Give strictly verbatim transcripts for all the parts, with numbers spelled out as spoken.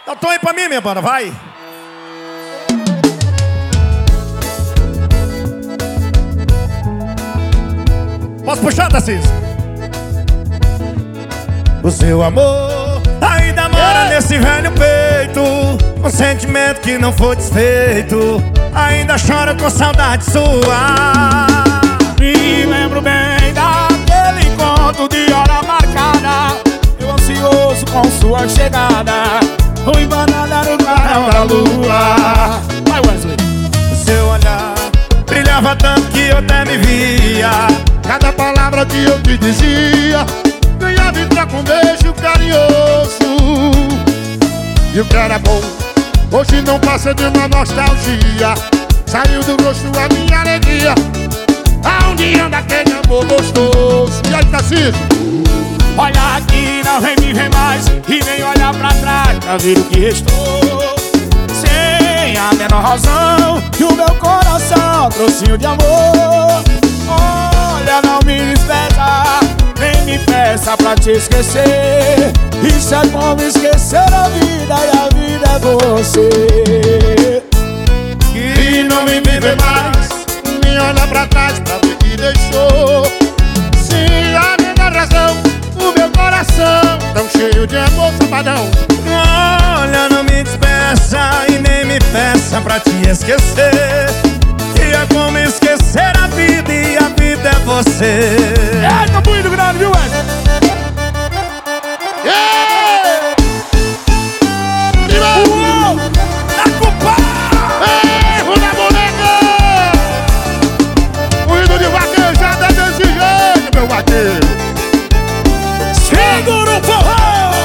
Dá tom aí pra mim, minha banda, vai. Posso puxar, Tarcísio? O seu amor ainda mora nesse velho peito, um sentimento que não foi desfeito. Ainda choro com saudade sua. Me lembro bem daquele encontro de hora marcada, eu ansioso com sua chegada, o embanana no clarão da lua. Vai, Wesley. O seu olhar brilhava tanto que eu até me via. Cada palavra que eu te dizia ganhava em troca um beijo carinhoso. E o que era bom hoje não passa de uma nostalgia. Saiu do rosto a minha alegria, aonde anda aquele amor gostoso. E aí, Tarcísio? Olha aqui, não vem me ver mais e nem olhar pra trás pra ver o que restou. Sem a menor razão, que o meu coração trouxe de amor. Olha, não me despeça, nem me peça pra te esquecer. Isso é como esquecer a vida e a vida é você. E não me vê mais, nem olha pra trás pra ver que deixou. Sem a menor razão, o meu coração tão cheio de amor, safadão. Olha, não me despeça e nem me peça pra te esquecer. E é como esquecer a vida e a vida é você. É, tá muito grande, viu, Wesley? Yeah! Uou! Tá culpado! Erro na boneca! O hino de vaquejada é desse jeito, meu vaqueiro. Segura o forró!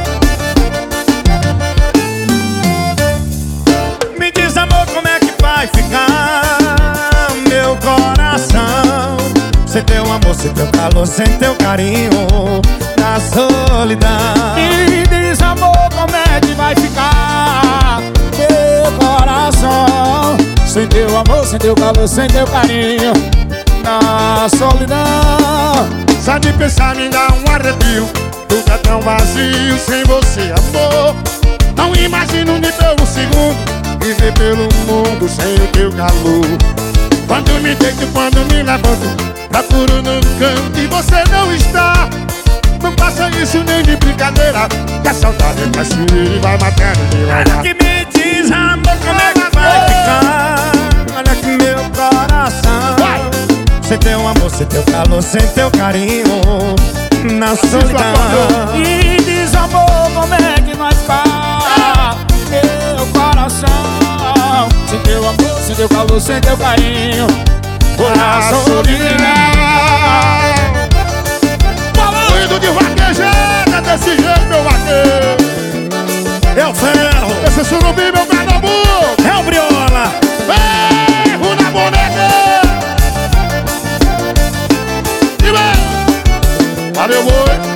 Me diz, amor, como é que vai ficar meu coração sem teu amor, sem teu calor, sem teu carinho, na solidão. Me diz, amor, como é que vai ficar meu coração sem teu amor, sem teu calor, sem teu carinho, na solidão. Só de pensar me dá um arrepio. Tudo é tão vazio sem você, amor. Não imagino nem por um segundo viver pelo mundo sem o teu calor. Quando me deito, quando me levanto, procuro num canto e você não está. Não faça isso nem de brincadeira, que a saudade é mais e vai matando de lá. Olha que me diz, amor, como é que vai ficar. Olha que meu coração Vai. sem teu amor, sem teu calor, sem teu carinho, na solidão. Me diz, amor, como é que vai ficar meu coração sem teu amor, sem teu calor, sem teu carinho, na solidão. Indo de vaquejada desse jeito, meu vaqueiro. É o ferro, Esse surubim, meu Pernambuco. é o briola. Erro na boneca. E vem. Valeu, boi.